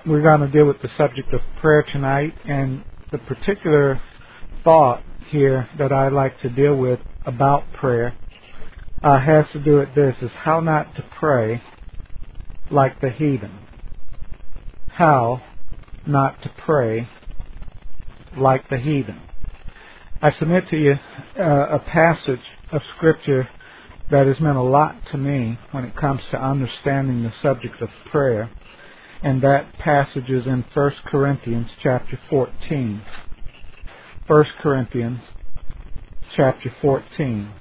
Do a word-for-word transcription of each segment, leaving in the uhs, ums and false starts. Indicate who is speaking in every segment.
Speaker 1: we're going to deal with the subject of prayer tonight, and the particular thought here that I like to deal with about prayer uh, has to do with this, is how not to pray like the heathen. How not to pray like the heathen. I submit to you uh, a passage of Scripture that has meant a lot to me when it comes to understanding the subject of prayer, and that passage is in First Corinthians chapter fourteen. First Corinthians chapter fourteen.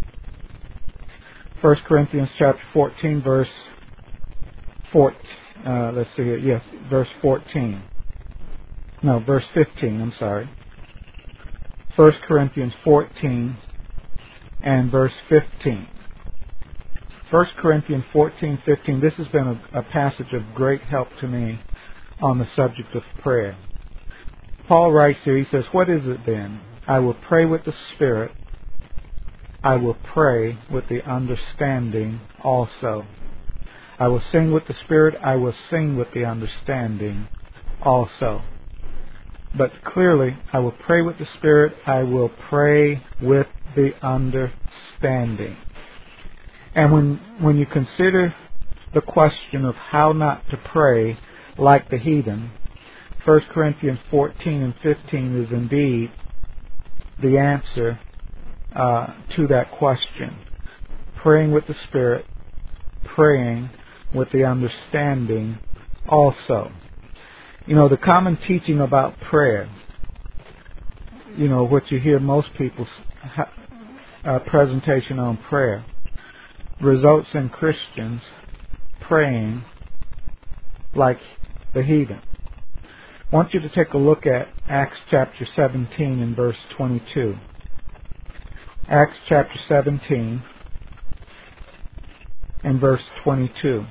Speaker 1: First Corinthians chapter fourteen, verse four. Uh, let's see here. Yes, verse fourteen. No, verse fifteen. I'm sorry. First Corinthians fourteen and verse fifteen. First Corinthians fourteen, fifteen. This has been a, a passage of great help to me on the subject of prayer. Paul writes here, he says, "What is it then? I will pray with the Spirit. I will pray with the understanding also. I will sing with the Spirit. I will sing with the understanding also. But clearly, I will pray with the Spirit. I will pray with the understanding." And when when you consider the question of how not to pray like the heathen, First Corinthians fourteen and fifteen is indeed the answer uh, to that question. Praying with the Spirit, praying with the understanding also. You know, the common teaching about prayer, you know, what you hear most people's uh, presentation on prayer, results in Christians praying like the heathen. I want you to take a look at Acts chapter seventeen and verse twenty-two. Acts chapter seventeen and verse twenty-two.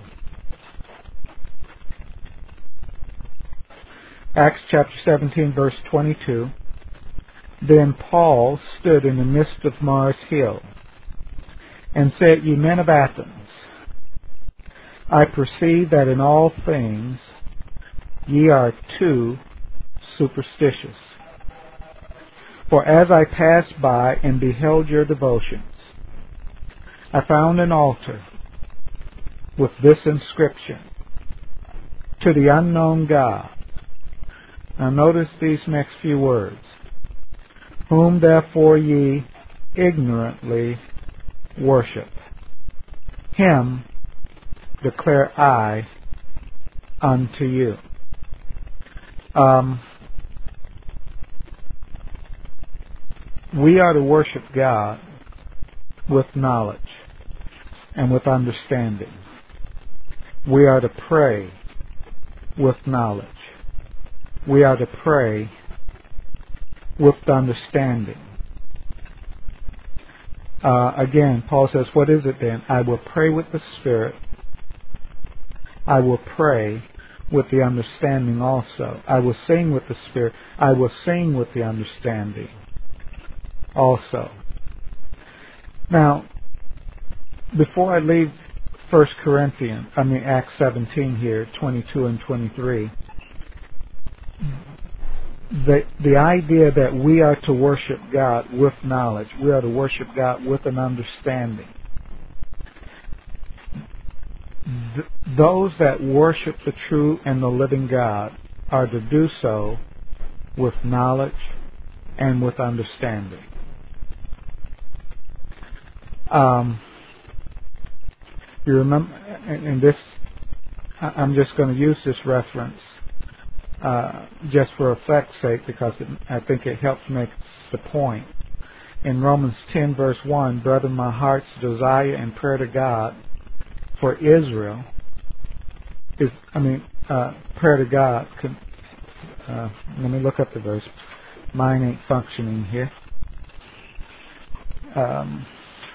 Speaker 1: Acts chapter seventeen, verse twenty-two. "Then Paul stood in the midst of Mars Hill, and said, Ye men of Athens, I perceive that in all things ye are too superstitious. For as I passed by and beheld your devotions, I found an altar with this inscription, To the unknown God." Now notice these next few words. "Whom therefore ye ignorantly worship. Him declare I unto you." Um, we are to worship God with knowledge and with understanding. We are to pray with knowledge. We are to pray with understanding. Uh, again, Paul says, "What is it then? I will pray with the Spirit. I will pray with the understanding also. I will sing with the Spirit. I will sing with the understanding also." Now, before I leave First Corinthians, I mean Acts seventeen here, twenty-two and twenty-three, the the idea that we are to worship God with knowledge, we are to worship God with an understanding. Th- those that worship the true and the living God are to do so with knowledge and with understanding. Um, you remember, and, and this, I'm just going to use this reference uh, just for effect's sake, because it, I think it helps make the point. In Romans ten, verse one, "Brethren, my heart's desire and prayer to God for Israel is," I mean, uh, prayer to God. Can, uh, let me look up the verse. Mine ain't functioning here. Um,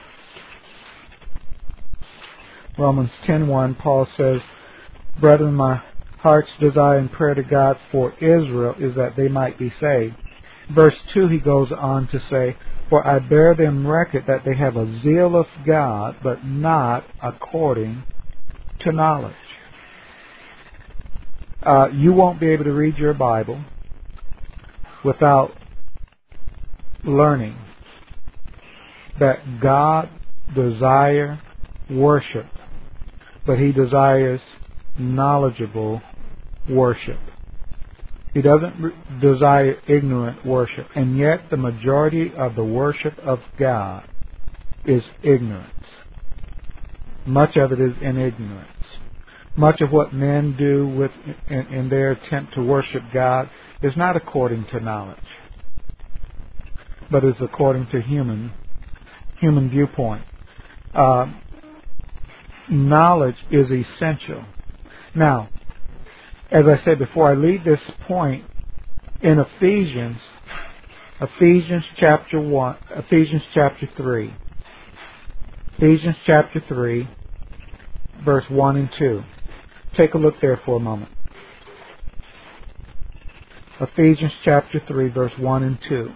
Speaker 1: Romans ten one, Paul says, "Brethren, my heart's desire and prayer to God for Israel is that they might be saved." Verse two, he goes on to say, "For I bear them record that they have a zeal of God, but not according to knowledge." Uh, you won't be able to read your Bible without learning that God desires worship, but He desires knowledgeable worship. He doesn't re- desire ignorant worship, and yet the majority of the worship of God is ignorance. Much of it is in ignorance. Much of what men do with in, in their attempt to worship God is not according to knowledge, but is according to human human viewpoint. Uh, knowledge is essential. Now, as I said before, I leave this point in Ephesians, Ephesians chapter one, Ephesians chapter three, Ephesians chapter three, verse one and two. Take a look there for a moment. Ephesians chapter three, verse one and two.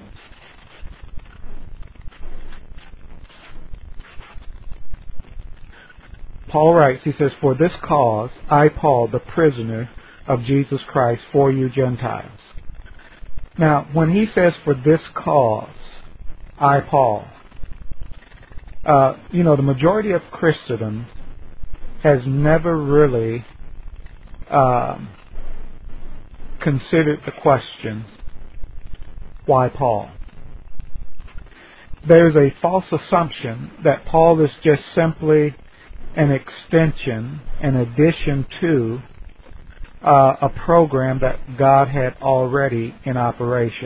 Speaker 1: Paul writes, he says, "For this cause I, Paul, the prisoner of Jesus Christ, for you Gentiles." Now, when he says, "For this cause I, Paul," uh, you know, the majority of Christendom has never really um, considered the question, why Paul? There's a false assumption that Paul is just simply an extension, an addition to uh, a program that God had already in operation.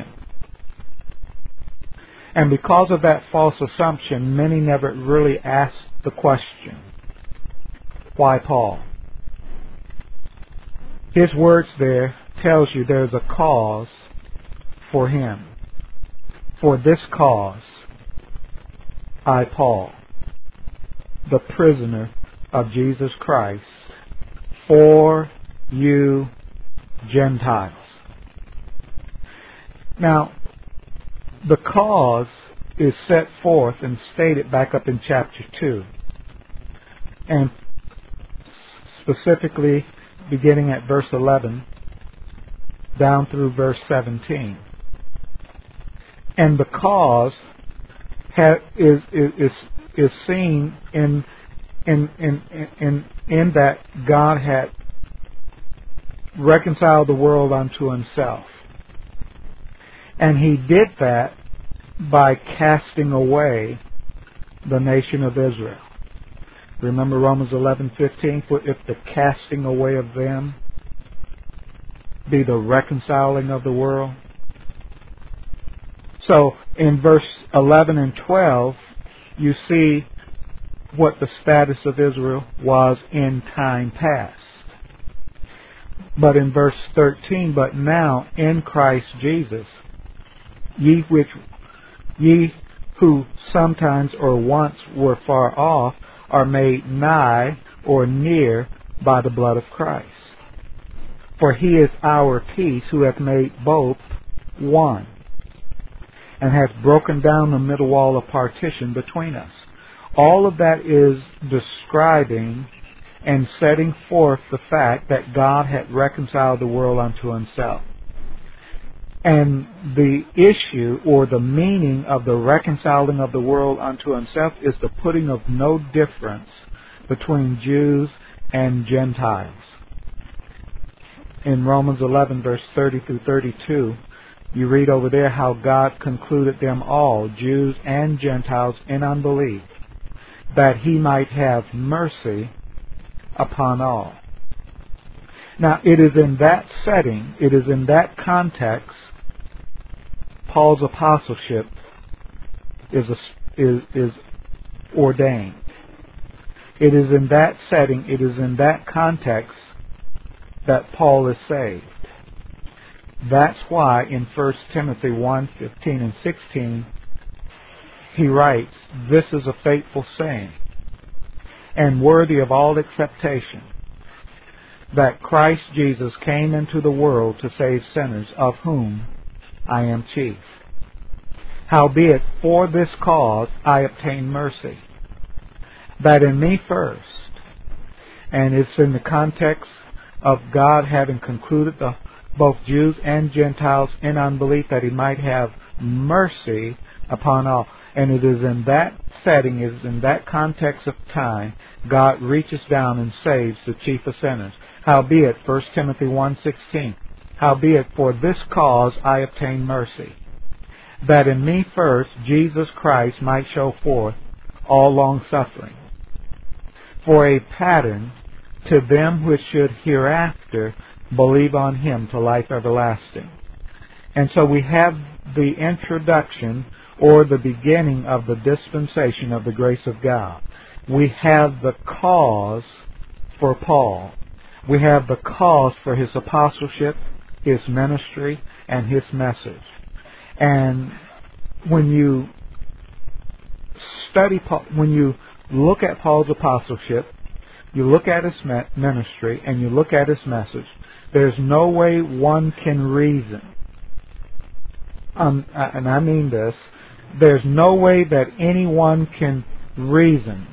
Speaker 1: And because of that false assumption, many never really asked the question, why Paul? His words there tells you there's a cause for him. "For this cause, I, Paul, the prisoner of Jesus Christ, for you Gentiles." Now, the cause is set forth and stated back up in chapter two, and specifically beginning at verse eleven down through verse seventeen. And the cause ha- is, is is seen in in in in in that God had reconciled the world unto Himself, and He did that by casting away the nation of Israel. Remember Romans eleven fifteen, "For if the casting away of them be the reconciling of the world." So in verse eleven and twelve, you see what the status of Israel was in time past. But in verse thirteen, "But now in Christ Jesus, ye which ye who sometimes or once were far off are made nigh or near by the blood of Christ. For He is our peace, who hath made both one, and hath broken down the middle wall of partition between us." All of that is describing and setting forth the fact that God had reconciled the world unto Himself. And the issue or the meaning of the reconciling of the world unto Himself is the putting of no difference between Jews and Gentiles. In Romans eleven, verse thirty through thirty-two, you read over there how God concluded them all, Jews and Gentiles, in unbelief, that He might have mercy upon all. Now, it is in that setting, it is in that context, Paul's apostleship is, a, is, is ordained. It is in that setting, it is in that context that Paul is saved. That's why in First Timothy one, fifteen and sixteen, he writes, "This is a faithful saying, and worthy of all acceptation, that Christ Jesus came into the world to save sinners, of whom I am chief. Howbeit, for this cause I obtain mercy, that in me first," and it's in the context of God having concluded the, both Jews and Gentiles in unbelief, that he might have mercy upon all. And it is in that setting, it is in that context of time, God reaches down and saves the chief of sinners. Howbeit, First Timothy one sixteen, howbeit for this cause I obtain mercy, that in me first Jesus Christ might show forth all long-suffering, for a pattern to them which should hereafter believe on him to life everlasting. And so we have the introduction or the beginning of the dispensation of the grace of God. We have the cause for Paul. We have the cause for his apostleship, his ministry, and his message. And when you study Paul, when you look at Paul's apostleship, you look at his ministry, and you look at his message, there's no way one can reason, um, and I mean this, there's no way that anyone can reason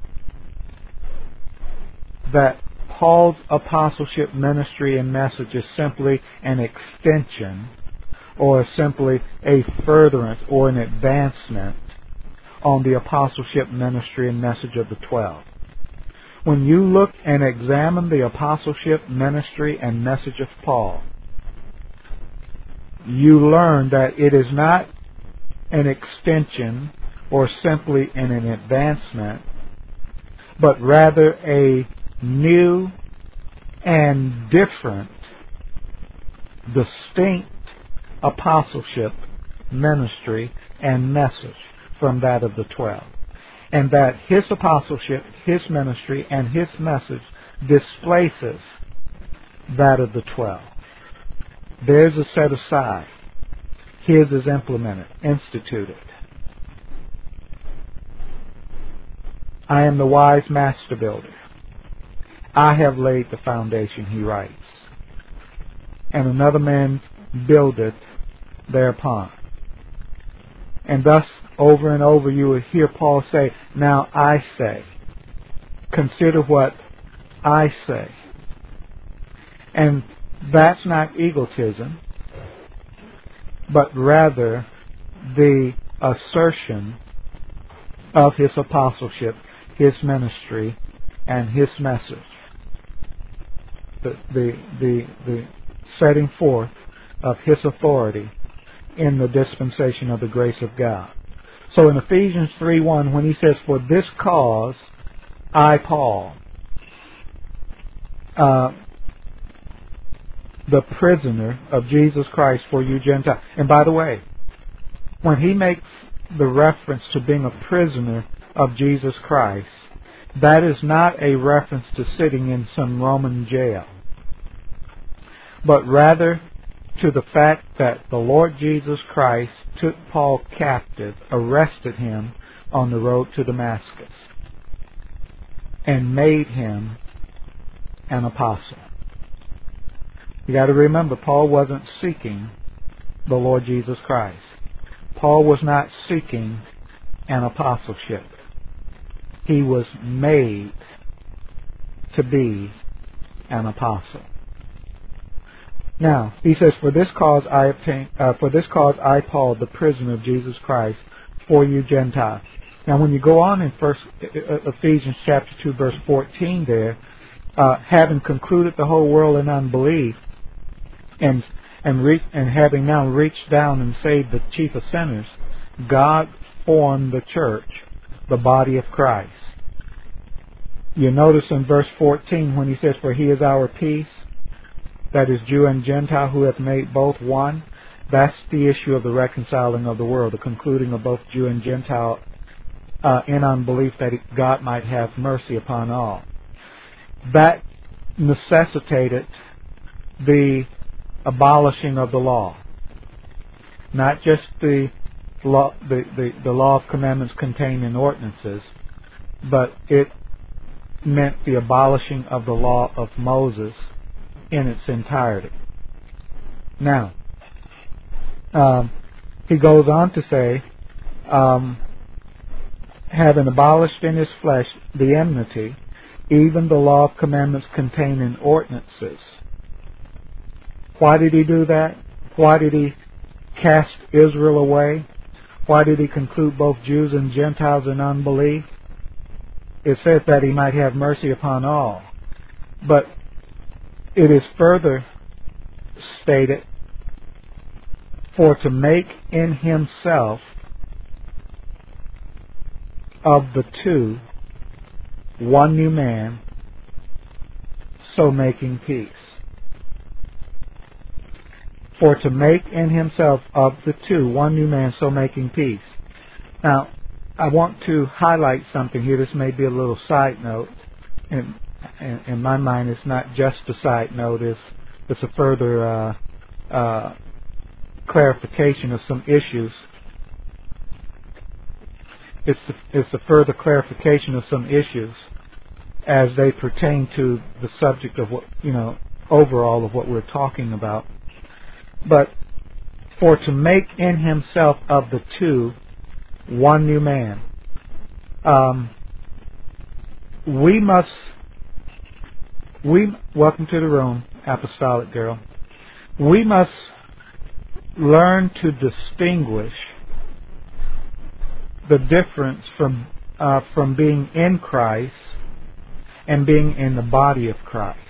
Speaker 1: that Paul's apostleship, ministry, and message is simply an extension or simply a furtherance or an advancement on the apostleship, ministry, and message of the twelve. When you look and examine the apostleship, ministry, and message of Paul, you learn that it is not an extension or simply an advancement, but rather a new and different, distinct apostleship, ministry, and message from that of the twelve. And that his apostleship, his ministry, and his message displaces that of the twelve. Theirs is set aside. His is implemented, instituted. I am the wise master builder. I have laid the foundation, he writes, and another man buildeth thereupon. And thus, over and over, you will hear Paul say, now I say. Consider what I say. And that's not egotism, but rather the assertion of his apostleship, his ministry, and his message. The, the, the, the setting forth of his authority in the dispensation of the grace of God. So in Ephesians three one, when he says, for this cause I, Paul, uh, the prisoner of Jesus Christ for you Gentiles. And by the way, when he makes the reference to being a prisoner of Jesus Christ, that is not a reference to sitting in some Roman jail, but rather to the fact that the Lord Jesus Christ took Paul captive, arrested him on the road to Damascus, and made him an apostle. You got to remember, Paul wasn't seeking the Lord Jesus Christ. Paul was not seeking an apostleship. He was made to be an apostle. Now, he says, for this cause I obtain, uh, for this cause I, Paul, the prisoner of Jesus Christ, for you Gentiles. Now, when you go on in First Ephesians chapter two, verse fourteen, there, uh, having concluded the whole world in unbelief, and and, re- and having now reached down and saved the chief of sinners, God formed the church, the body of Christ. You notice in verse fourteen when he says, for he is our peace, that is Jew and Gentile, who hath made both one. That's the issue of the reconciling of the world, the concluding of both Jew and Gentile uh, in unbelief, that God might have mercy upon all. That necessitated the abolishing of the law. Not just the law, the, the, the law of commandments contained in ordinances, but it meant the abolishing of the law of Moses in its entirety. Now, um, he goes on to say, um, having abolished in his flesh the enmity, even the law of commandments contained in ordinances. Why did he do that? Why did he cast Israel away? Why did he conclude both Jews and Gentiles in unbelief? It says that he might have mercy upon all. But it is further stated, for to make in himself of the two one new man, so making peace. For to make in himself of the two one new man, so making peace. Now, I want to highlight something here. This may be a little side note. In, in, in my mind, it's not just a side note. It's, it's a further uh, uh, clarification of some issues. It's a, it's a further clarification of some issues as they pertain to the subject of what, you know, overall of what we're talking about. But for to make in himself of the two one new man, um, we must, we, welcome to the room, Apostolic Girl, we must learn to distinguish the difference from uh, from being in Christ and being in the body of Christ.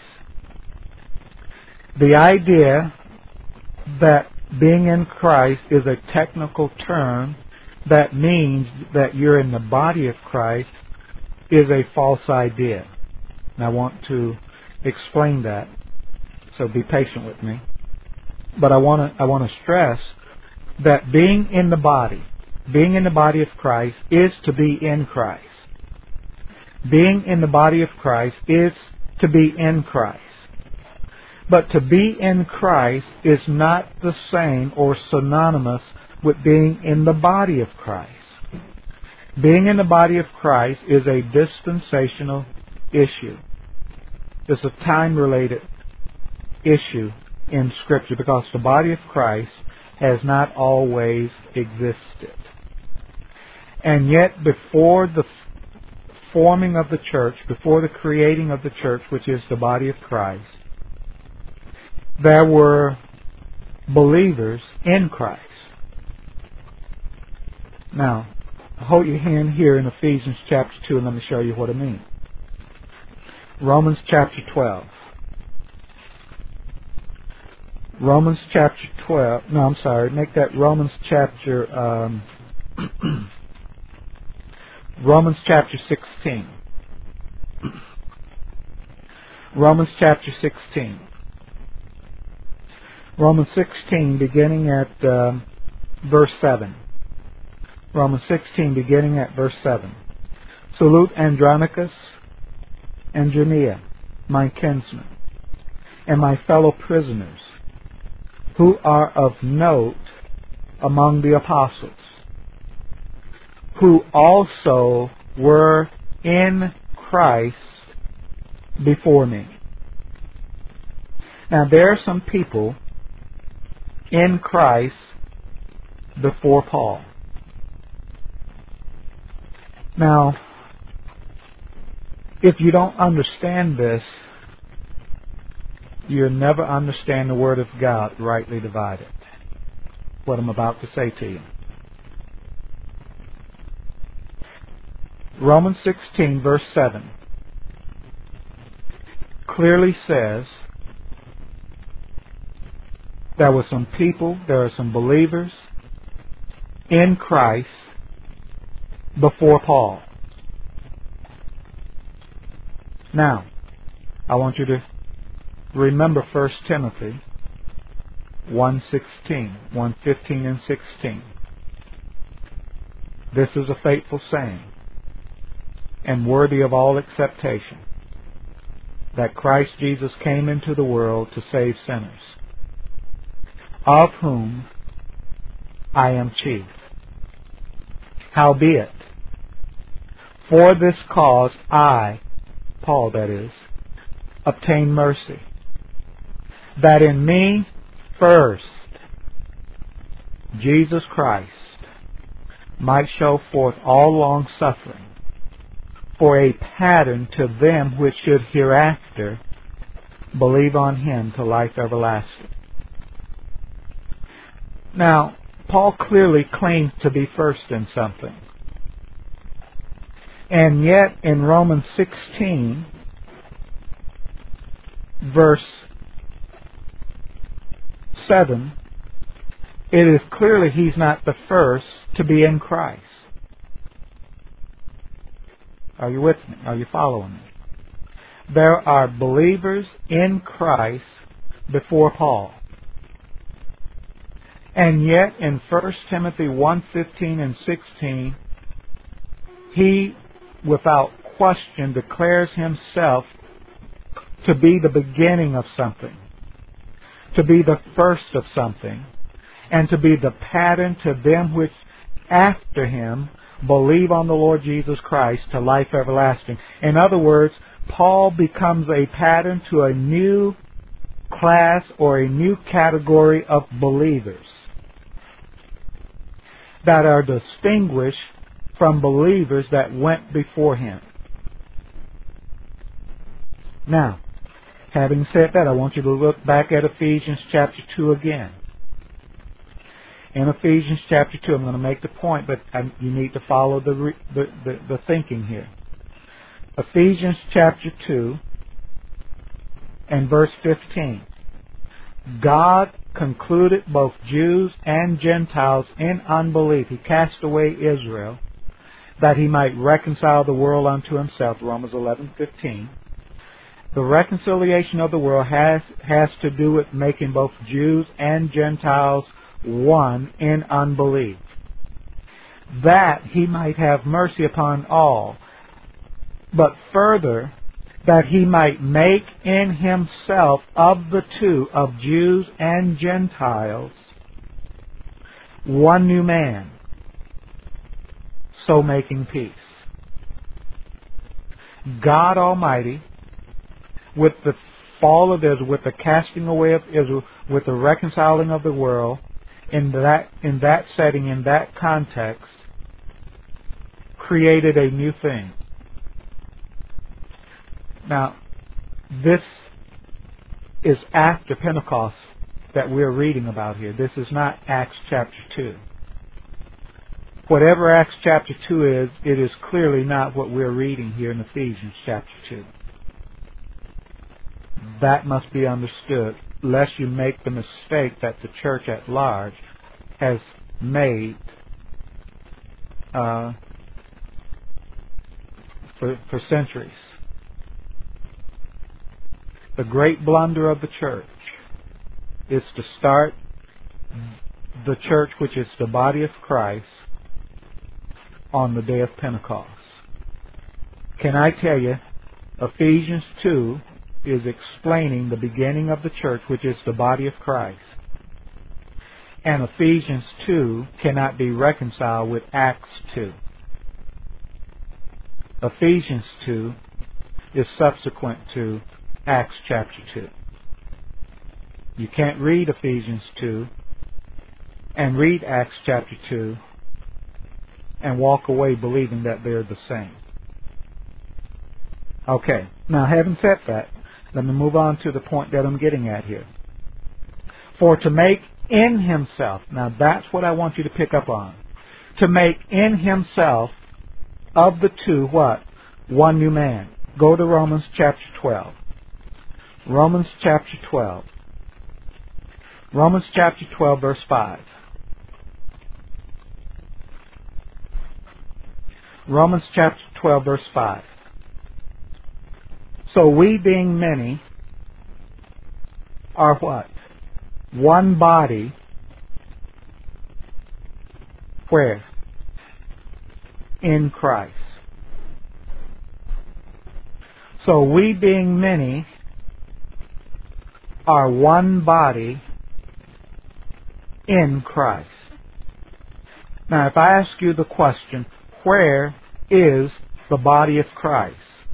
Speaker 1: The idea that being in Christ is a technical term that means that you're in the body of Christ is a false idea. And I want to explain that, so be patient with me. But I want to I want to stress that being in the body, being in the body of Christ is to be in Christ. Being in the body of Christ is to be in Christ. But to be in Christ is not the same or synonymous with being in the body of Christ. Being in the body of Christ is a dispensational issue. It's a time-related issue in Scripture because the body of Christ has not always existed. And yet before the forming of the church, before the creating of the church, which is the body of Christ, there were believers in Christ. Now, hold your hand here in Ephesians chapter two and let me show you what I mean. Romans chapter twelve. Romans chapter twelve. No, I'm sorry. Make that Romans chapter um, Romans chapter sixteen. Romans chapter sixteen. Romans sixteen, beginning at um, verse seven. Romans sixteen, beginning at verse seven. Salute Andronicus and Junia, my kinsmen, and my fellow prisoners, who are of note among the apostles, who also were in Christ before me. Now there are some people in Christ before Paul. Now, if you don't understand this, you'll never understand the Word of God rightly divided. What I'm about to say to you. Romans sixteen, verse seven, clearly says there were some people, there are some believers in Christ before Paul. Now, I want you to remember First Timothy one sixteen, one fifteen and sixteen. This is a faithful saying and worthy of all acceptation, that Christ Jesus came into the world to save sinners, of whom I am chief. Howbeit, for this cause I, Paul that is, obtain mercy, that in me first Jesus Christ might show forth all long suffering for a pattern to them which should hereafter believe on him to life everlasting. Now, Paul clearly claims to be first in something. And yet in Romans sixteen, verse seven, it is clearly he's not the first to be in Christ. Are you with me? Are you following me? There are believers in Christ before Paul. And yet in First Timothy one fifteen and sixteen, he, without question, declares himself to be the beginning of something, to be the first of something, and to be the pattern to them which after him believe on the Lord Jesus Christ to life everlasting. In other words, Paul becomes a pattern to a new class or a new category of believers that are distinguished from believers that went before him. Now, having said that, I want you to look back at Ephesians chapter two again. In Ephesians chapter two, I'm going to make the point, but I, you need to follow the, re, the, the, the thinking here. Ephesians chapter two and verse fifteen. God concluded both Jews and Gentiles in unbelief. He cast away Israel, that he might reconcile the world unto himself, Romans eleven fifteen. The reconciliation of the world has, has to do with making both Jews and Gentiles one in unbelief, that he might have mercy upon all, but further, that he might make in himself of the two, of Jews and Gentiles, one new man, so making peace. God Almighty, with the fall of Israel, with the casting away of Israel, with the reconciling of the world, in that in that setting, in that context, created a new thing. Now, this is after Pentecost that we're reading about here. This is not Acts chapter two. Whatever Acts chapter two is, it is clearly not what we're reading here in Ephesians chapter two. That must be understood, lest you make the mistake that the church at large has made uh, for, for centuries. The great blunder of the church is to start the church, which is the body of Christ, on the day of Pentecost. Can I tell you, Ephesians two is explaining the beginning of the church, which is the body of Christ. And Ephesians two cannot be reconciled with Acts two. Ephesians two is subsequent to Acts chapter two. You can't read Ephesians two and read Acts chapter two and walk away believing that they're the same. Okay, now having said that, let me move on to the point that I'm getting at here. For to make in himself, now that's what I want you to pick up on. To make in himself of the two, what? One new man. Go to Romans chapter twelve. Romans chapter twelve. Romans chapter twelve, verse five. Romans chapter twelve, verse five. So we, being many, are what? One body. Where? In Christ. So we, being many, are one body in Christ. Now, if I ask you the question, where is the body of Christ?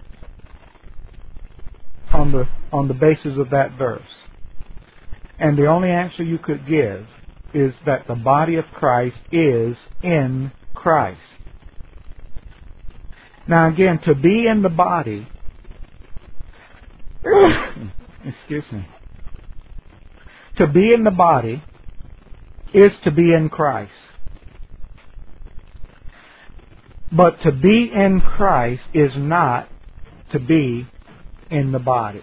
Speaker 1: On the on the basis of that verse. And the only answer you could give is that the body of Christ is in Christ. Now again, to be in the body, excuse me, to be in the body is to be in Christ. But to be in Christ is not to be in the body.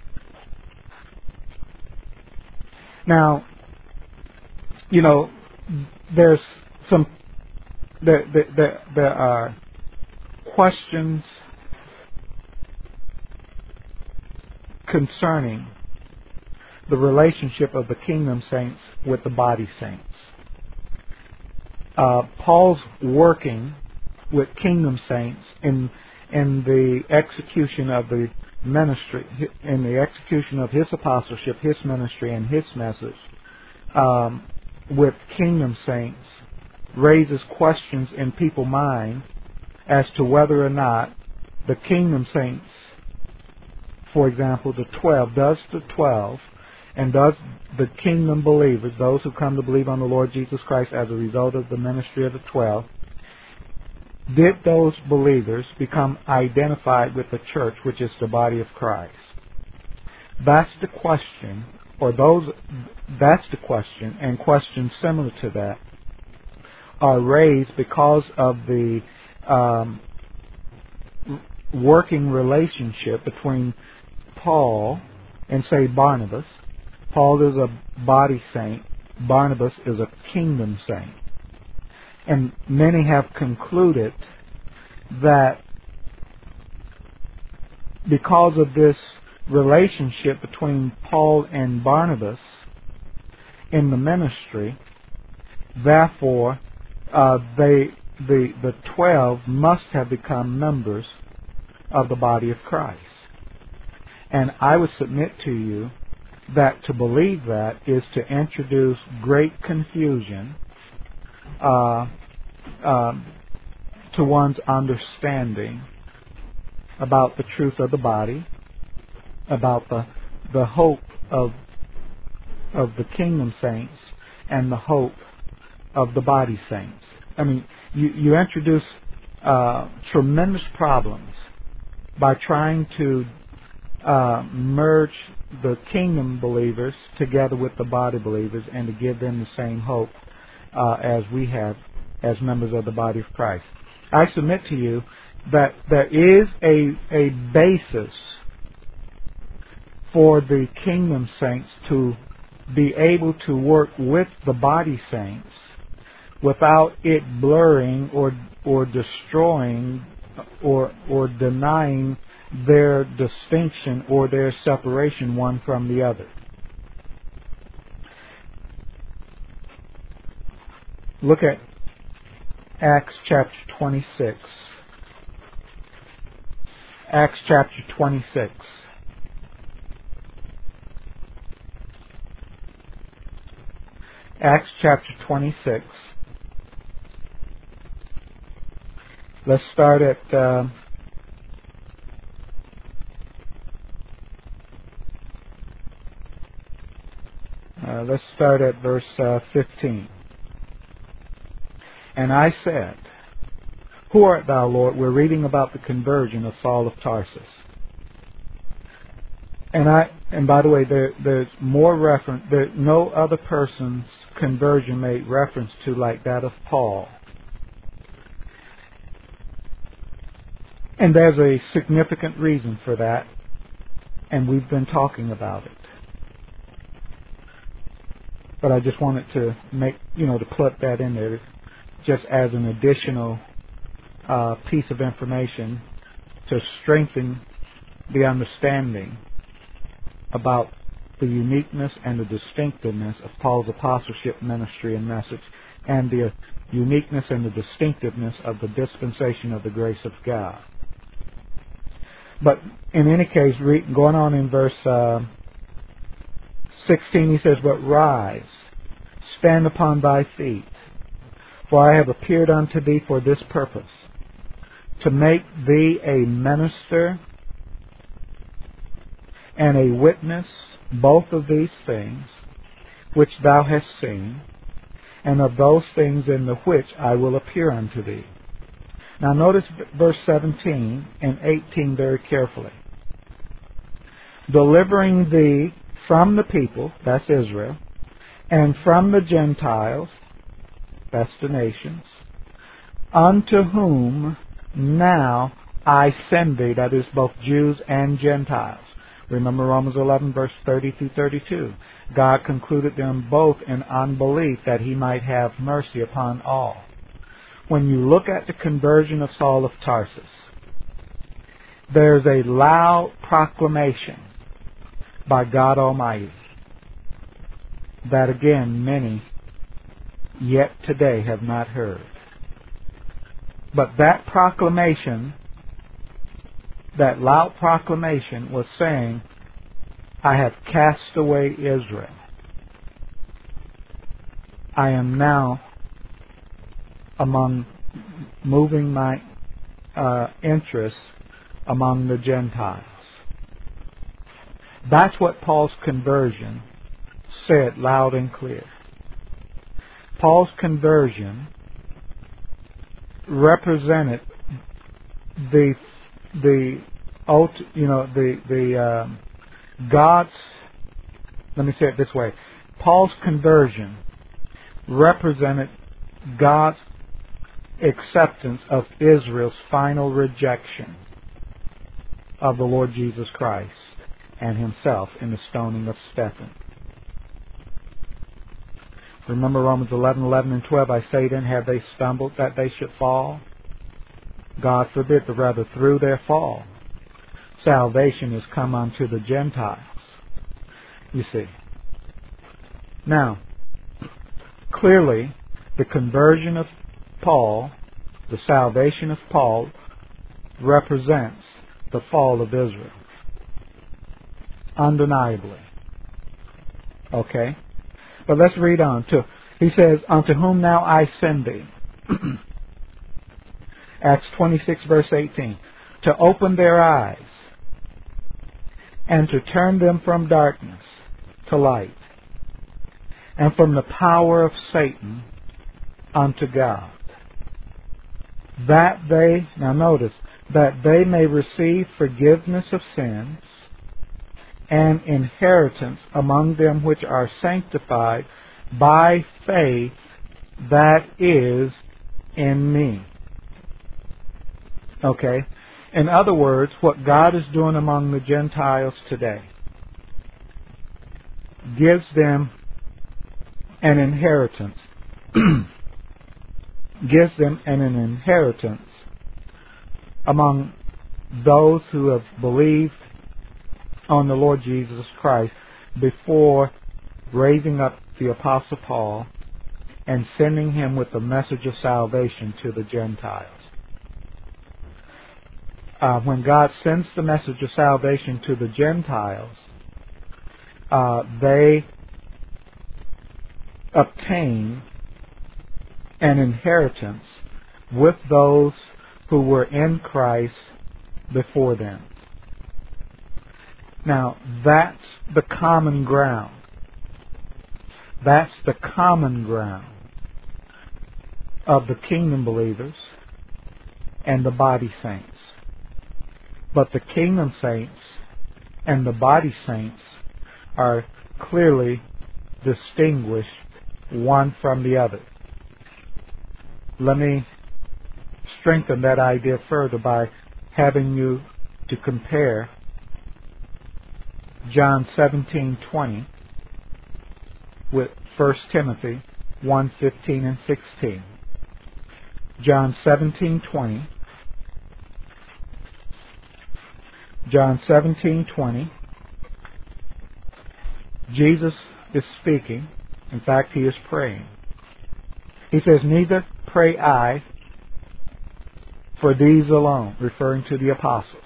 Speaker 1: Now, you know, there's some, there, there, there, there are questions concerning the relationship of the kingdom saints with the body saints. Uh, Paul's working with kingdom saints in in the execution of the ministry, in the execution of his apostleship, his ministry, and his message, um, with kingdom saints, raises questions in people's mind as to whether or not the kingdom saints, for example, the twelve, does the twelve, and does the kingdom believers, those who come to believe on the Lord Jesus Christ as a result of the ministry of the twelve, did those believers become identified with the church, which is the body of Christ? That's the question, or those, that's the question, and questions similar to that are raised because of the um, working relationship between Paul and, say, Barnabas. Paul is a body saint. Barnabas is a kingdom saint. And many have concluded that because of this relationship between Paul and Barnabas in the ministry, therefore, uh, they the the twelve must have become members of the body of Christ. And I would submit to you that to believe that is to introduce great confusion uh, uh, to one's understanding about the truth of the body, about the the hope of of the kingdom saints, and the hope of the body saints. I mean, you, you introduce uh, tremendous problems by trying to uh, merge the kingdom believers together with the body believers and to give them the same hope uh, as we have as members of the body of Christ. I submit to you that there is a, a basis for the kingdom saints to be able to work with the body saints without it blurring or or destroying or or denying their distinction or their separation one from the other. Look at Acts chapter twenty-six. Acts chapter twenty-six. Acts chapter twenty-six. Let's start at uh, uh, let's start at verse uh, fifteen. And I said, "Who art thou, Lord?" We're reading about the conversion of Saul of Tarsus. And I, and by the way, there, there's more reference. There, no other person's conversion made reference to like that of Paul. And there's a significant reason for that, and we've been talking about it. But I just wanted to make, you know, to put that in there, just as an additional uh, piece of information to strengthen the understanding about the uniqueness and the distinctiveness of Paul's apostleship, ministry, and message, and the uniqueness and the distinctiveness of the dispensation of the grace of God. But in any case, going on in verse uh, sixteen, he says, "But rise, stand upon thy feet, for I have appeared unto thee for this purpose, to make thee a minister and a witness both of these things which thou hast seen, and of those things in the which I will appear unto thee, Now notice verse seventeen and eighteen very carefully. Delivering thee from the people, that's Israel, and from the Gentiles, that's the nations, unto whom now I send thee, that is both Jews and Gentiles. Remember Romans eleven, verse thirty through thirty-two. God concluded them both in unbelief that he might have mercy upon all. When you look at the conversion of Saul of Tarsus, there's a loud proclamation by God Almighty that again many yet today have not heard. But that proclamation, that loud proclamation was saying, I have cast away Israel. I am now among moving my uh, interests among the Gentiles. That's what Paul's conversion said loud and clear. Paul's conversion represented the the you know the the um, God's. Let me say it this way: Paul's conversion represented God's acceptance of Israel's final rejection of the Lord Jesus Christ and himself in the stoning of Stephen. Remember Romans eleven, eleven and twelve, I say then, have they stumbled that they should fall? God forbid, but rather through their fall, salvation is come unto the Gentiles. You see. Now, clearly, the conversion of Paul, the salvation of Paul, represents the fall of Israel. Undeniably. Okay? But let's read on. To, he says, unto whom now I send thee. Acts twenty-six, verse eighteen. To open their eyes and to turn them from darkness to light and from the power of Satan unto God. That they, now notice, that they may receive forgiveness of sins and inheritance among them which are sanctified by faith that is in me. Okay? In other words, what God is doing among the Gentiles today gives them an inheritance. gives them an, an inheritance among those who have believed on the Lord Jesus Christ before raising up the Apostle Paul and sending him with the message of salvation to the Gentiles. Uh, when God sends the message of salvation to the Gentiles, uh, they obtain an inheritance with those who were in Christ before them. Now, that's the common ground. That's the common ground of the kingdom believers and the body saints. But the kingdom saints and the body saints are clearly distinguished one from the other. Let me strengthen that idea further by having you to compare John seventeen twenty with First Timothy one fifteen and sixteen. John seventeen twenty. John seventeen twenty. Jesus is speaking. In fact, he is praying. He says, neither pray I for these alone, referring to the apostles,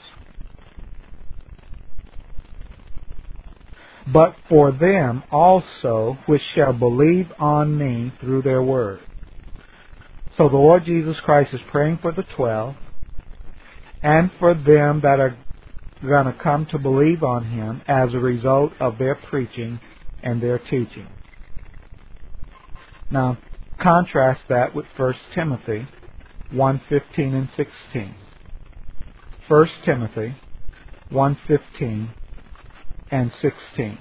Speaker 1: but for them also which shall believe on me through their word. So the Lord Jesus Christ is praying for the twelve and for them that are going to come to believe on him as a result of their preaching and their teaching. Now, contrast that with First Timothy one fifteen and sixteen. First Timothy one fifteen and sixteen.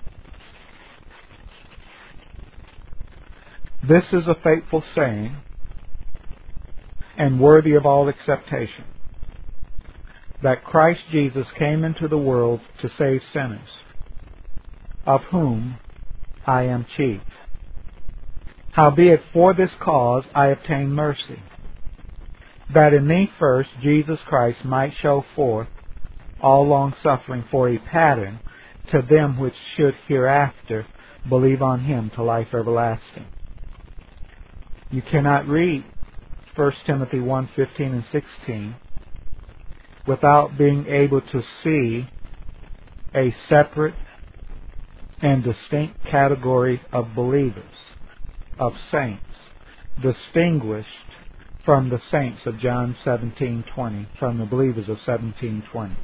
Speaker 1: This is a faithful saying and worthy of all acceptation, that Christ Jesus came into the world to save sinners, of whom I am chief. Howbeit for this cause I obtain mercy, that in me first Jesus Christ might show forth all longsuffering for a pattern to them which should hereafter believe on him to life everlasting. You cannot read First Timothy one fifteen and sixteen without being able to see a separate and distinct category of believers, of saints, distinguished from the saints of John seventeen twenty, from the believers of seventeen twenty.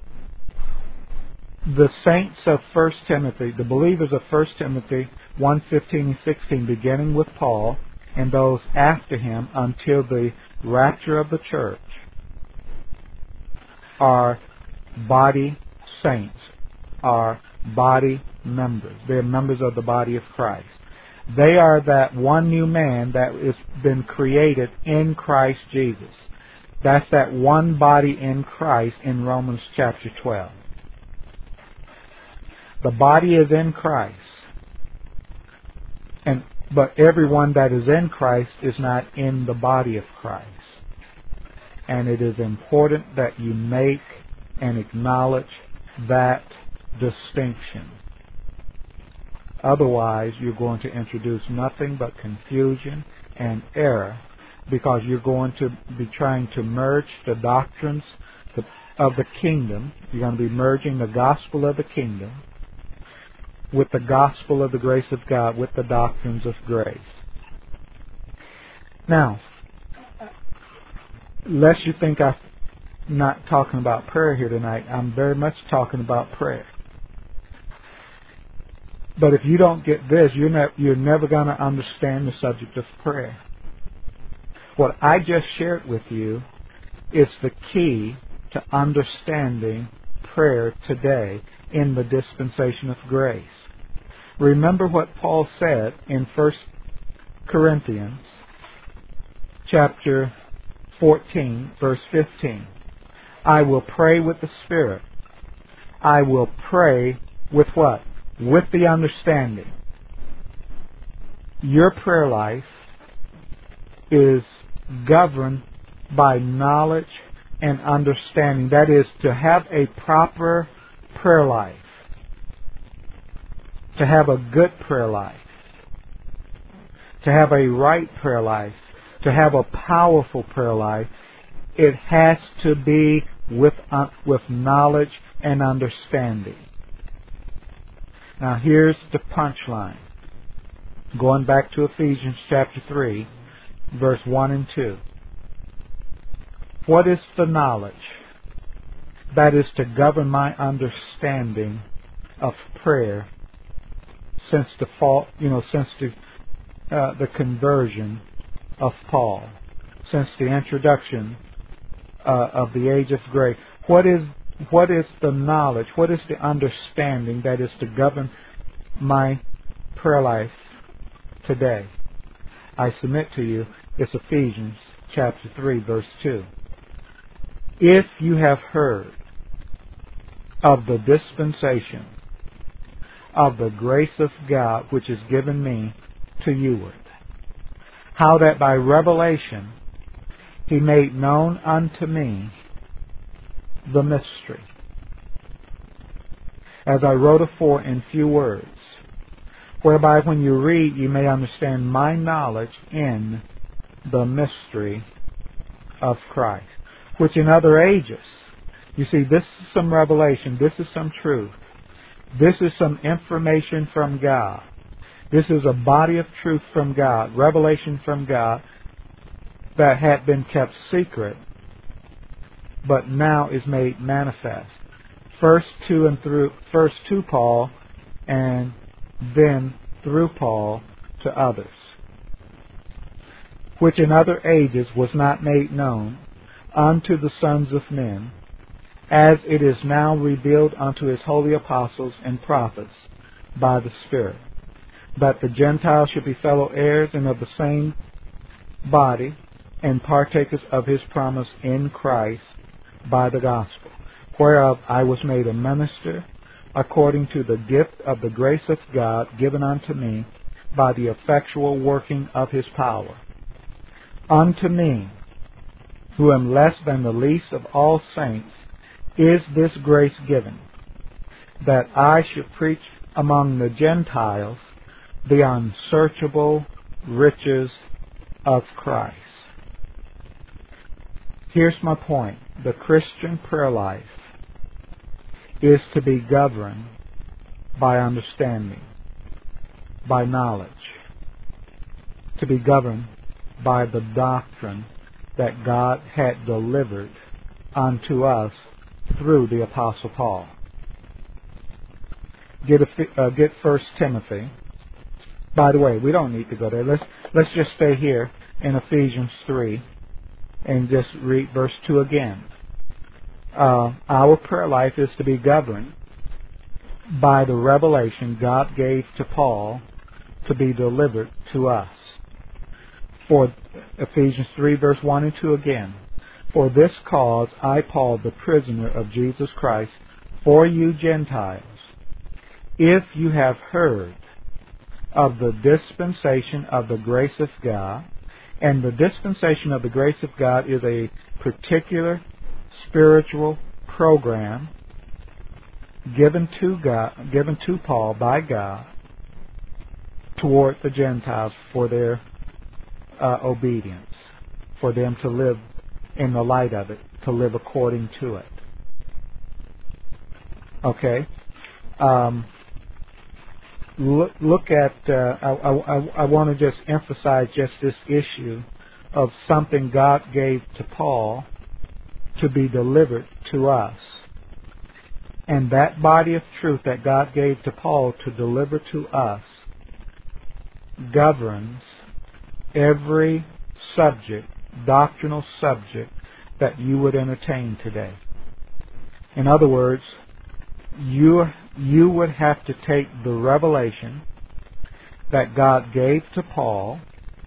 Speaker 1: The saints of First Timothy, the believers of First Timothy one fifteen and sixteen, beginning with Paul and those after him until the rapture of the church, are body saints, are body members. They're members of the body of Christ. They are that one new man that has been created in Christ Jesus. That's that one body in Christ in Romans chapter twelve. The body is in Christ, and but everyone that is in Christ is not in the body of Christ. And it is important that you make and acknowledge that distinction. Otherwise, you're going to introduce nothing but confusion and error, because you're going to be trying to merge the doctrines of the kingdom. You're going to be merging the gospel of the kingdom with the gospel of the grace of God, with the doctrines of grace. Now, lest you think I'm not talking about prayer here tonight, I'm very much talking about prayer. But if you don't get this, you're, ne- you're never going to understand the subject of prayer. What I just shared with you is the key to understanding prayer today in the dispensation of grace. Remember what Paul said in First Corinthians chapter fourteen, verse fifteen. I will pray with the Spirit. I will pray with what? With the understanding. Your prayer life is governed by knowledge and understanding. That is, to have a proper prayer life, to have a good prayer life, to have a right prayer life, to have a powerful prayer life, it has to be with uh, with knowledge and understanding. Now here's the punchline. Going back to Ephesians chapter three, verse one and two. What is the knowledge that is to govern my understanding of prayer since the fall, you know, since the uh, the conversion of Paul, since the introduction uh, of the age of grace? What is what is the knowledge? What is the understanding that is to govern my prayer life today? I submit to you, it's Ephesians chapter three, verse two. If you have heard of the dispensation of the grace of God which is given me to youward, how that by revelation he made known unto me the mystery, as I wrote afore in few words, whereby when you read you may understand my knowledge in the mystery of Christ, which in other ages, you see, this is some revelation, this is some truth, this is some information from God, this is a body of truth from God, revelation from God that had been kept secret, but now is made manifest. First to and through, first to Paul, and then through Paul to others. which in other ages was not made known unto the sons of men, as it is now revealed unto his holy apostles and prophets by the Spirit, that the Gentiles should be fellow heirs and of the same body, and partakers of his promise in Christ by the gospel, whereof I was made a minister according to the gift of the grace of God given unto me by the effectual working of his power. Unto me, who am less than the least of all saints, is this grace given, that I should preach among the Gentiles the unsearchable riches of Christ. Here's my point. The Christian prayer life is to be governed by understanding, by knowledge, to be governed by the doctrine that God had delivered unto us through the Apostle Paul. Get a, uh, get First Timothy. By the way, we don't need to go there. Let's let's just stay here in Ephesians three and just read verse two again. Uh, our prayer life is to be governed by the revelation God gave to Paul to be delivered to us. For Ephesians three, verse one and two again. For this cause I, Paul, the prisoner of Jesus Christ, for you Gentiles, if you have heard of the dispensation of the grace of God, and the dispensation of the grace of God is a particular spiritual program given to God, given to Paul by God toward the Gentiles for their uh, obedience, for them to live in the light of it, to live according to it. Okay. Um, look, look at. Uh, I, I, I want to just emphasize just this issue of something God gave to Paul to be delivered to us. And that body of truth that God gave to Paul to deliver to us governs every subject, doctrinal subject, that you would entertain today. In other words, you, you would have to take the revelation that God gave to Paul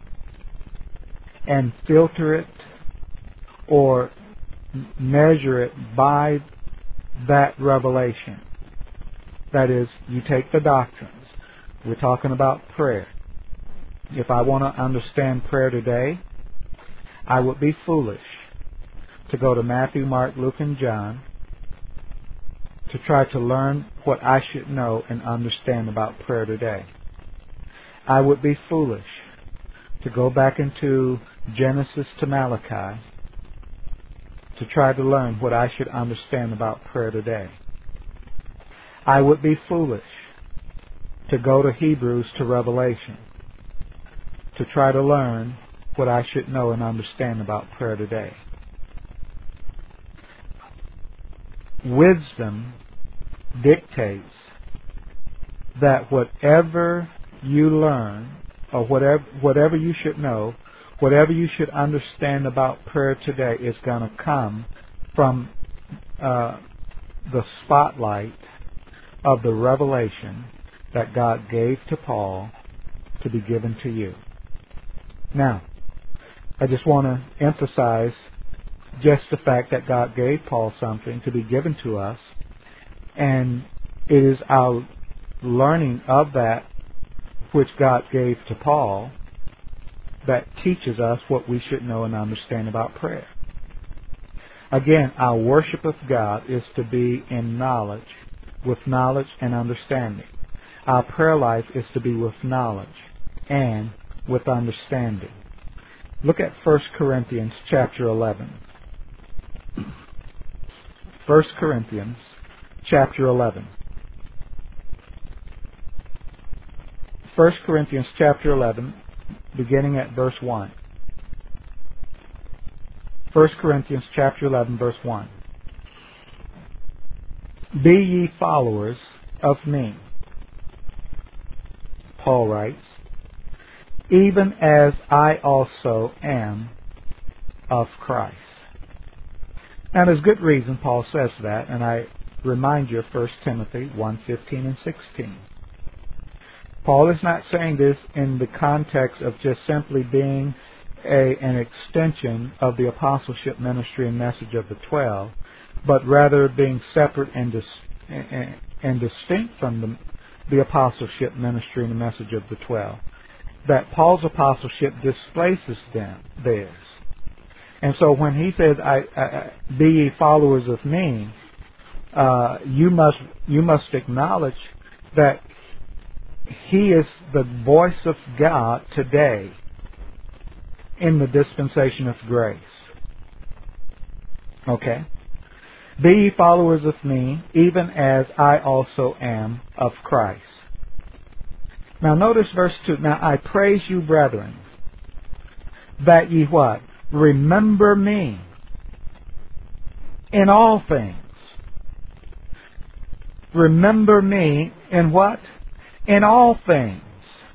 Speaker 1: and filter it or measure it by that revelation. That is, you take the doctrines. We're talking about prayer. If I want to understand prayer today, I would be foolish to go to Matthew, Mark, Luke, and John to try to learn what I should know and understand about prayer today. I would be foolish to go back into Genesis to Malachi to try to learn what I should understand about prayer today. I would be foolish to go to Hebrews to Revelation to try to learn what I should know and understand about prayer today. Wisdom dictates that whatever you learn or whatever whatever you should know, whatever you should understand about prayer today is going to come from uh, the spotlight of the revelation that God gave to Paul to be given to you. Now, I just want to emphasize just the fact that God gave Paul something to be given to us, and it is our learning of that which God gave to Paul that teaches us what we should know and understand about prayer. Again, our worship of God is to be in knowledge, with knowledge and understanding. Our prayer life is to be with knowledge and with understanding. Look at First Corinthians chapter eleven. First Corinthians chapter eleven. First Corinthians chapter eleven, beginning at verse one. First Corinthians chapter eleven, verse one. Be ye followers of me, Paul writes, even as I also am of Christ. Now there's good reason Paul says that, and I remind you of First Timothy one fifteen and sixteen. Paul is not saying this in the context of just simply being a, an extension of the apostleship ministry and message of the twelve, but rather being separate and, dis, and, and distinct from the, the apostleship ministry and the message of the twelve. That Paul's apostleship displaces them, theirs. And so when he says, I, I, "Be ye followers of me," uh, you must you must acknowledge that he is the voice of God today in the dispensation of grace. Okay? "Be ye followers of me, even as I also am of Christ." Now notice verse two. "Now I praise you, brethren, that ye" what? "Remember me in all things." Remember me in what? In all things.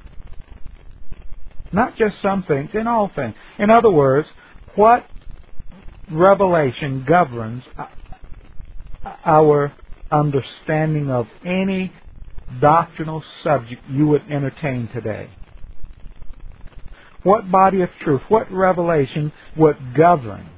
Speaker 1: Not just some things, in all things. In other words, what revelation governs our understanding of any doctrinal subject you would entertain today? What body of truth, what revelation would govern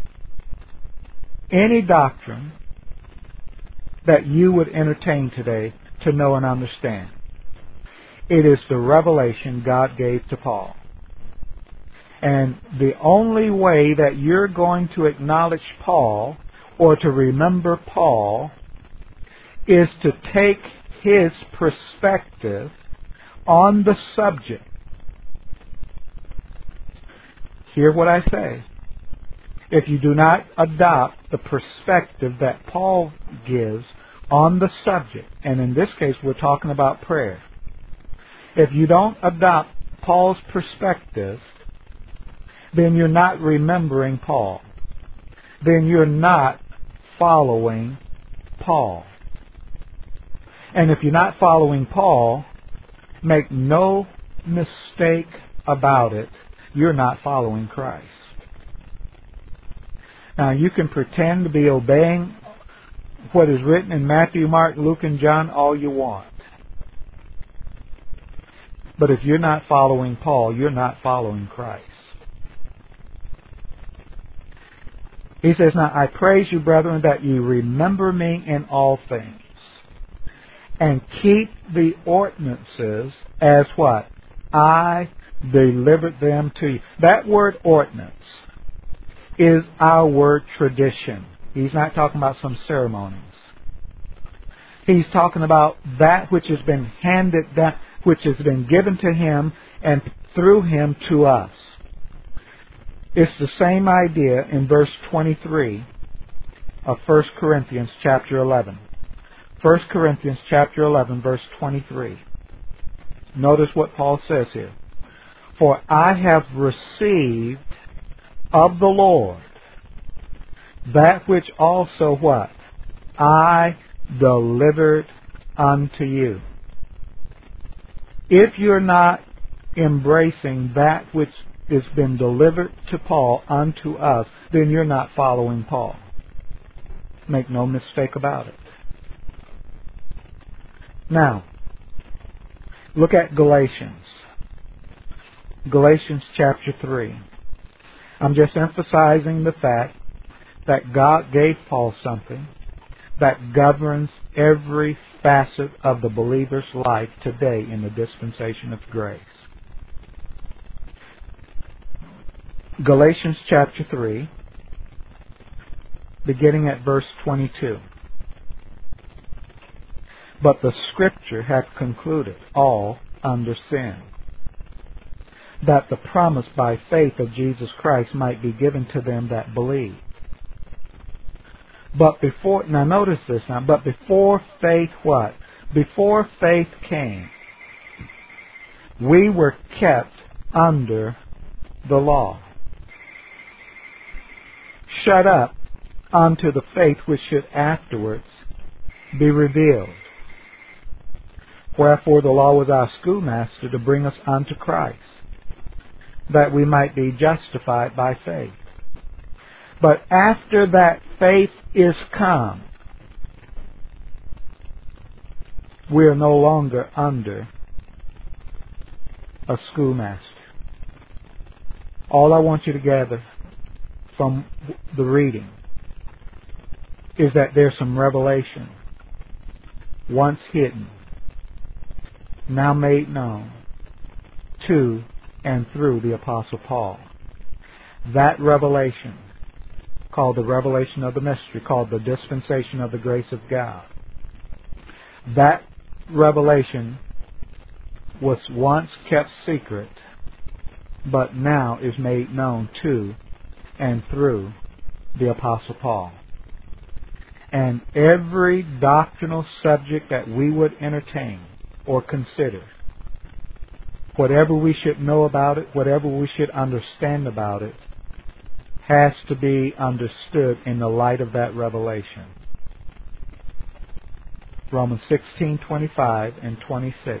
Speaker 1: any doctrine that you would entertain today to know and understand? It is the revelation God gave to Paul. And the only way that you're going to acknowledge Paul or to remember Paul is to take his perspective on the subject. Hear what I say. If you do not adopt the perspective that Paul gives on the subject, and in this case we're talking about prayer, if you don't adopt Paul's perspective, then you're not remembering Paul. Then you're not following Paul. And if you're not following Paul, make no mistake about it, you're not following Christ. Now you can pretend to be obeying what is written in Matthew, Mark, Luke, and John all you want. But if you're not following Paul, you're not following Christ. He says, "Now I praise you, brethren, that ye remember me in all things, and keep the ordinances as" what? "I delivered them to you." That word ordinance is our word tradition. He's not talking about some ceremonies. He's talking about that which has been handed down, which has been given to him and through him to us. It's the same idea in verse twenty-three of First Corinthians chapter eleven. First Corinthians chapter eleven, verse twenty-three. Notice what Paul says here. "For I have received of the Lord that which also" what? "I delivered unto you." If you're not embracing that which has been delivered to Paul unto us, then you're not following Paul. Make no mistake about it. Now, look at Galatians. Galatians chapter three. I'm just emphasizing the fact that God gave Paul something that governs every facet of the believer's life today in the dispensation of grace. Galatians chapter three, beginning at verse twenty-two. "But the Scripture hath concluded all under sin, that the promise by faith of Jesus Christ might be given to them that believe. But before," now notice this now, "but before faith" what? "Before faith came, we were kept under the law, shut up unto the faith which should afterwards be revealed. Wherefore the law was our schoolmaster to bring us unto Christ, that we might be justified by faith. But after that faith is come, we are no longer under a schoolmaster. All I want you to gather from the reading is that there's some revelation, once hidden, now made known to and through the Apostle Paul. That revelation, called the revelation of the mystery, called the dispensation of the grace of God, that revelation was once kept secret, but now is made known to and through the Apostle Paul. And every doctrinal subject that we would entertain or consider, whatever we should know about it, whatever we should understand about it, has to be understood in the light of that revelation. Romans sixteen twenty-five and twenty-six.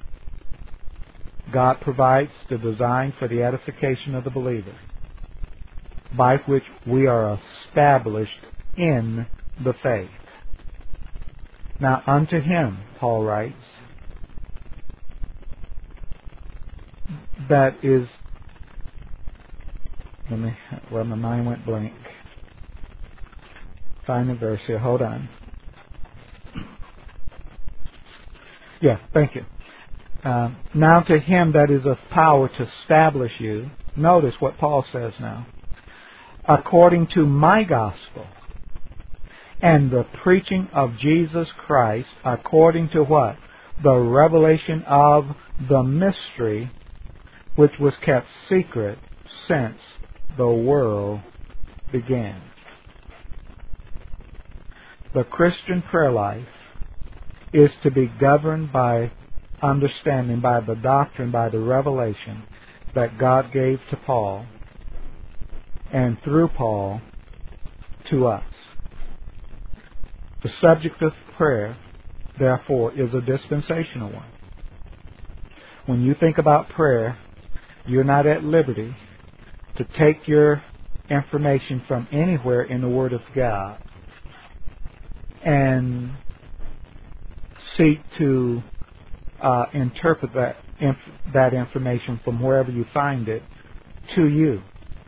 Speaker 1: God provides the design for the edification of the believer, by which we are established in the faith. Now unto him, Paul writes, that is, let me, well, my mind went blank. Find the verse here, hold on. Yeah, thank you. Uh, now to him that is of power to establish you, notice what Paul says now, according to my gospel, and the preaching of Jesus Christ, according to what? The revelation of the mystery, which was kept secret since the world began. The Christian prayer life is to be governed by understanding, by the doctrine, by the revelation that God gave to Paul and through Paul to us. The subject of prayer, therefore, is a dispensational one. When you think about prayer, you're not at liberty to take your information from anywhere in the Word of God and seek to uh, interpret that inf- that information from wherever you find it to you.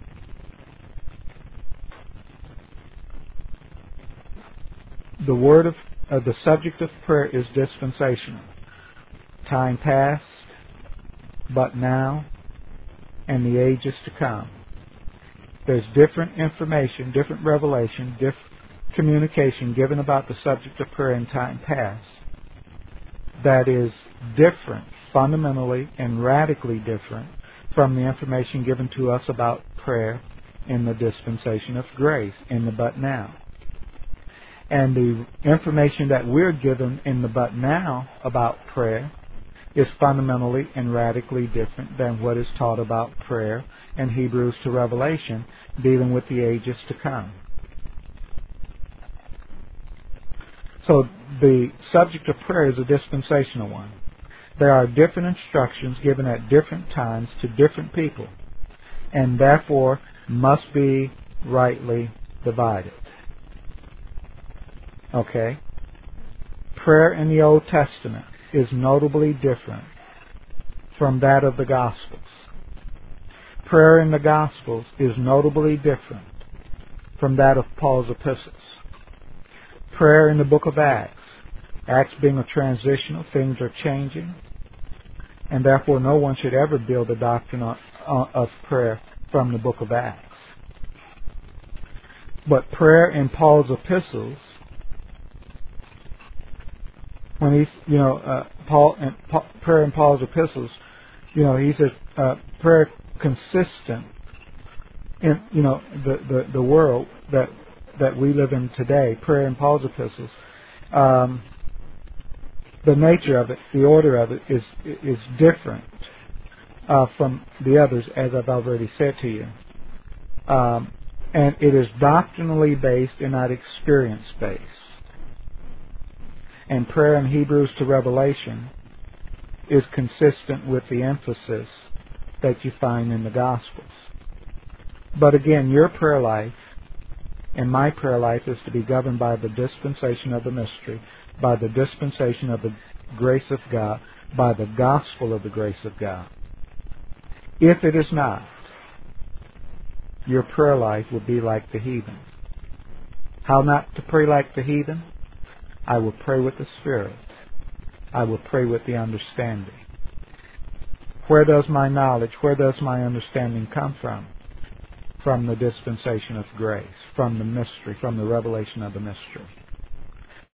Speaker 1: The word of uh, the subject of prayer is dispensational. Time past, but now, and the ages to come. There's different information, different revelation, different communication given about the subject of prayer in time past that is different, fundamentally and radically different from the information given to us about prayer in the dispensation of grace, in the but now. And the information that we're given in the but now about prayer is fundamentally and radically different than what is taught about prayer in Hebrews to Revelation, dealing with the ages to come. So the subject of prayer is a dispensational one. There are different instructions given at different times to different people, and therefore must be rightly divided. Okay? Prayer in the Old Testament is notably different from that of the Gospels. Prayer in the Gospels is notably different from that of Paul's epistles. Prayer in the book of Acts, Acts being a transitional, things are changing, and therefore no one should ever build a doctrine of prayer from the book of Acts. But prayer in Paul's epistles, when he, you know, uh, Paul and pa- prayer in Paul's epistles, you know, he says uh, prayer consistent in, you know, the, the, the world that that we live in today. Prayer in Paul's epistles, um, the nature of it, the order of it is is different uh, from the others, as I've already said to you, um, and it is doctrinally based and not experience based. And prayer in Hebrews to Revelation is consistent with the emphasis that you find in the Gospels. But again, your prayer life and my prayer life is to be governed by the dispensation of the mystery, by the dispensation of the grace of God, by the gospel of the grace of God. If it is not, your prayer life will be like the heathen. How not to pray like the heathen? I will pray with the Spirit. I will pray with the understanding. Where does my knowledge, where does my understanding come from? From the dispensation of grace, from the mystery, from the revelation of the mystery.